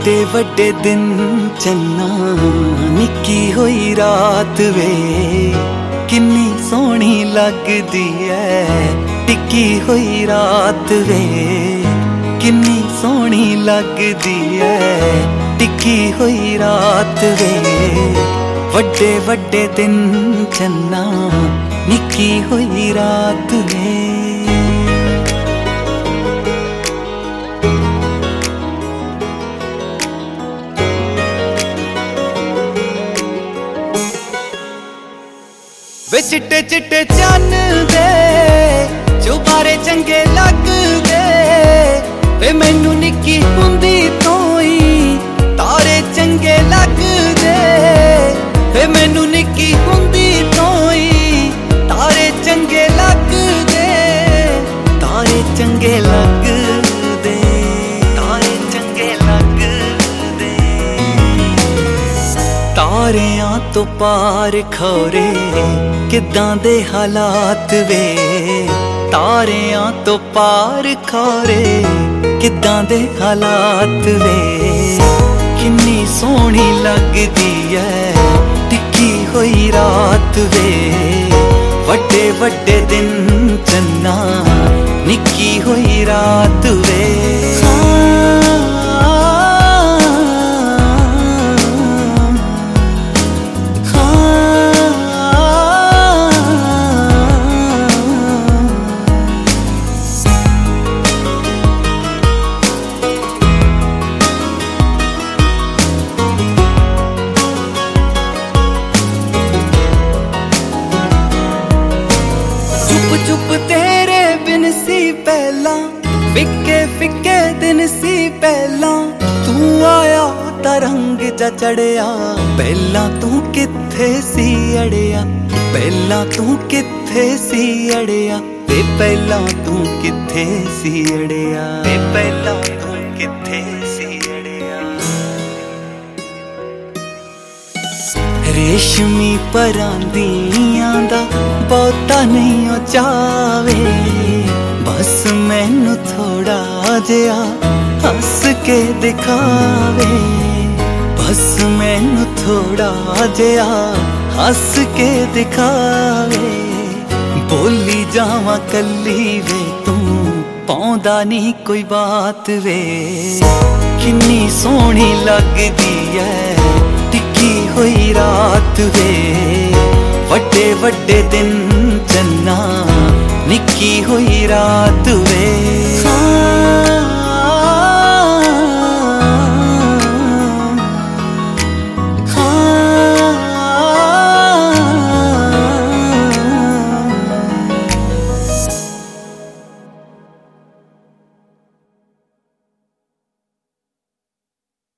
ਵੱਡੇ ਵੱਡੇ दिन चन्ना निक्की होई रात वे किन्नी सोहनी लगदी है टिक्की होई रात वे किन्नी सोहनी लगदी है टिक्की होई रात वे ਵੱਡੇ ਵੱਡੇ दिन चन्ना निक्की होई रात वे वे चिट्टे चिट्टे चन्न दे चुबारे चंगे लगदे वे मैनू निक्की हुंदी तोई तारे चंगे लगदे वे मैनू निक्की हुंदी तोई तारे चंगे लगदे तारे चंगे लगदे तारे चंगे लगदे तारियां तो पार खौरे किदां दे हालात वे तारियां तो पार खौरे किदां दे हालात वे किन्नी सोहनी लगदी है टिक्की होई रात वे ਵੱਡੇ ਵੱਡੇ दिन चन्ना निक्की होई रात वे चुप तेरे बिन सी पहला फिक्के फिक्के दिन सी पहला तू आया तरंग जा चढ़िया पहला तू किथे सी अड़िया पहला तू किथे सी अड़िया ते पहला तू किथे सी अड़िया ते पहला तू किथे सी अड़िया रेशमी परांदियां दा बहुता नहीं चावे बस मैनू थोड़ा जिहा हस के दिखावे बस मैनू थोड़ा जिहा हस के दिखावे बोली जावां कल्ली वे तू पाउंदा नहीं कोई बात वे किन्नी सोहनी लगदी है टिक्की होई रात वे ਵੱਡੇ ਵੱਡੇ दिन चन्ना निक्की होई रात वे।